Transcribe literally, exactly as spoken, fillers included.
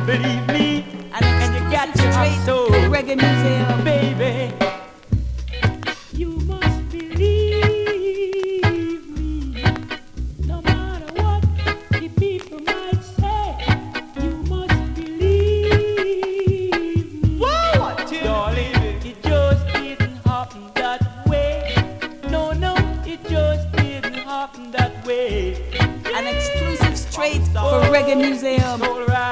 believe me, and, and you got to have soul, Reggae Museum, baby. You must believe me, no matter what the people might say. You must believe me. Whoa, darling, it just didn't happen that way. No, no, it just didn't happen that way. An exclusive straight for Reggae Museum. All right.